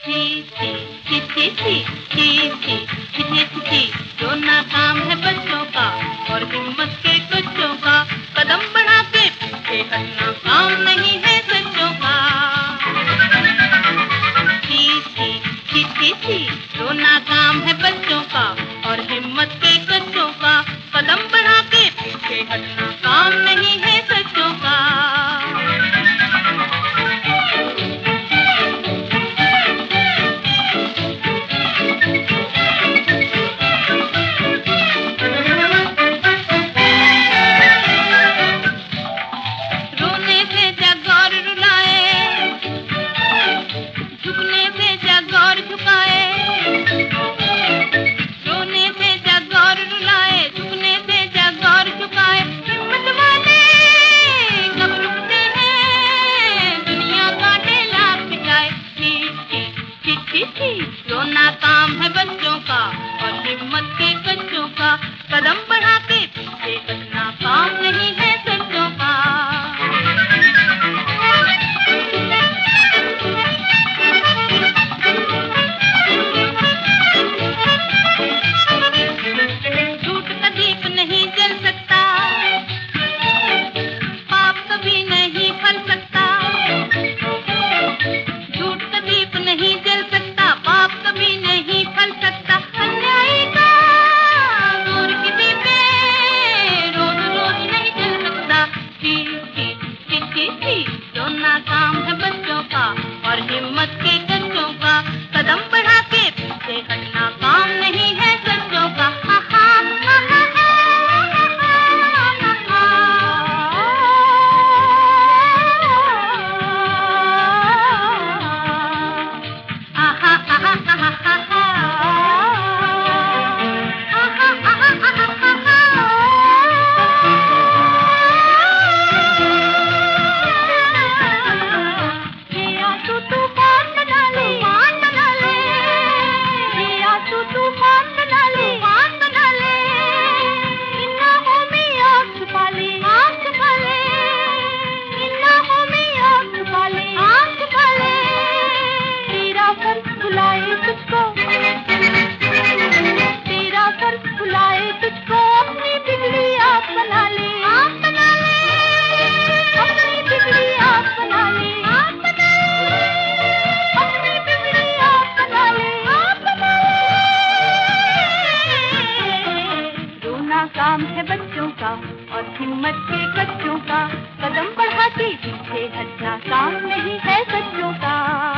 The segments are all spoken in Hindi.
छी छी छी छी छी छी छी छी छी छी रोना काम है बच्चों का और हिम्मत के बच्चों का। कदम बढ़ा के पीछे हटना काम नहीं है सच्चों का। छी छी छी छी छी रोना काम है बच्चों का और हिम्मत के बच्चों का। कदम बढ़ा के पीछे हटना काम नहीं है सच्चों का। झुकने से जग और झुकाए, रोने से जग और रुलाए, झुकने से जग और झुकाए। हिम्मत वाले कब रुकते हैं, दुनिया कांटे लाख पिटाए। छी छी छी छी छी रोना काम है बच्चों का और हिम्मत के बच्चों का। कदम बढ़ा के पीछे हटना काम नहीं है सच्चों का। झूठ का दीप नहीं जल सकता, पाप कभी नहीं फल सकता। झूठ का दीप नहीं जल सकता, पाप कभी नहीं फल सकता। अन्याय का जोर किसी पे रोज रोज नहीं चल सकता। छी छी छी छी छी रोना काम है बच्चों का और हिम्मत के बच्चों का। कदम बढ़ा के पीछे हटना काम नहीं है सच्चों का। हा हा हा हा तेरा सर बुलाए तुझको, अपनी बिगड़ी आप बना ले, आप बना ले, अपनी बिगड़ी आप बना ले, आप बना ले, अपनी बिगड़ी आप बना ले, आप बना ले। रोना काम है बच्चों का और हिम्मत के बच्चों का। कदम बढ़ा के पीछे हटना काम नहीं है सच्चों का।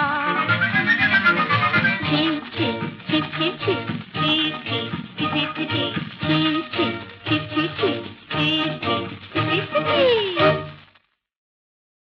छी छी छी छी छी छी छी छी छी छी छी छी छी छी छी छी छी छी छी।